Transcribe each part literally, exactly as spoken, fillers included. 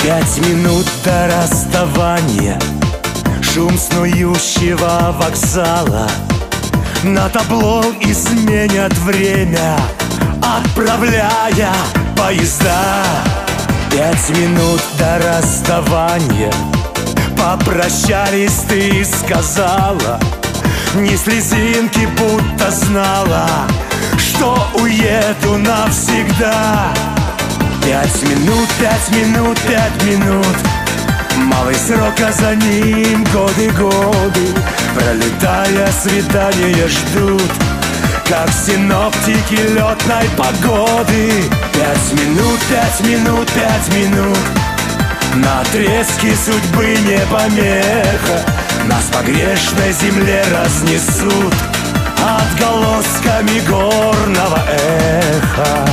Пять минут до расставания, шум снующего вокзала. На табло изменят время, отправляя поезда. Пять минут до расставания, попрощались, ты сказала, ни слезинки, будто знала, что уеду навсегда. Пять минут, пять минут, пять минут, малый срок, а за ним годы, годы, пролетая, свидания ждут, как синоптики летной погоды. Пять минут, пять минут, пять минут, на отрезке судьбы не помеха, нас по грешной земле разнесут отголосками горного эха.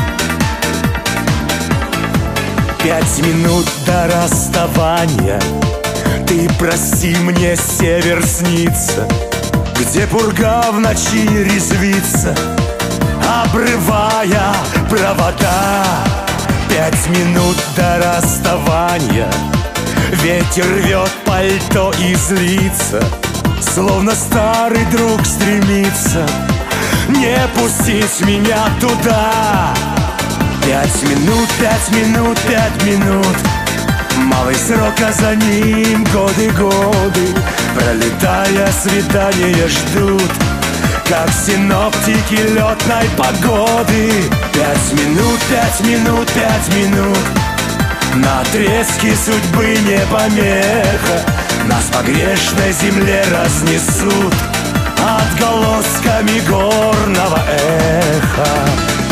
Пять минут до расставания, ты прости, мне север снится, где пурга в ночи резвится, обрывая провода. Пять минут до расставания, ветер рвет пальто и злится, словно старый друг стремится не пустить меня туда. Пять минут, пять минут, пять минут, малый срок, а за ним годы, годы, пролетая, свидания ждут, как синоптики летной погоды. Пять минут, пять минут, пять минут, на отрезке судьбы не помеха, нас по грешной земле разнесут отголосками горного эха.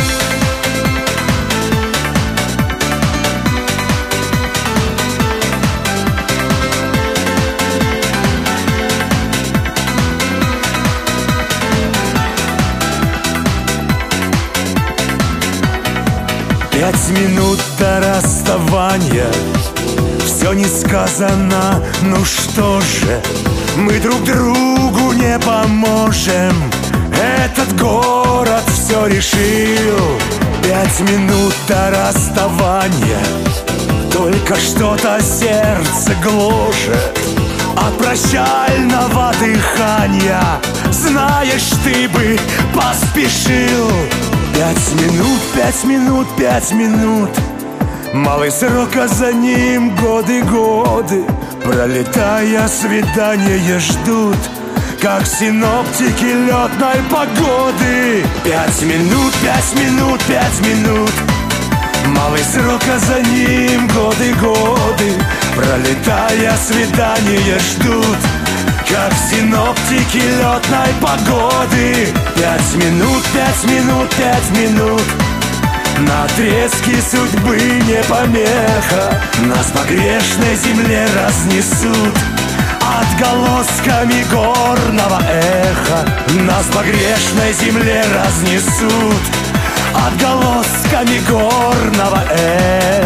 Пять минут до расставания, все не сказано, ну что же, мы друг другу не поможем, этот город все решил. Пять минут до расставания, только что-то сердце гложет от прощального дыхания, знаешь, ты бы поспешил. Пять минут, пять минут, пять минут, малый срок, а за ним годы, годы, пролетая, свидания ждут, как синоптики летной погоды. Пять минут, пять минут, пять минут, малый срок, а за ним годы, годы, пролетая, свидания ждут, как синоптики летной погоды. Пять минут, пять минут, пять минут, на отрезке судьбы не помеха, нас по грешной земле разнесут отголосками горного эха. Нас по грешной земле разнесут отголосками горного эха.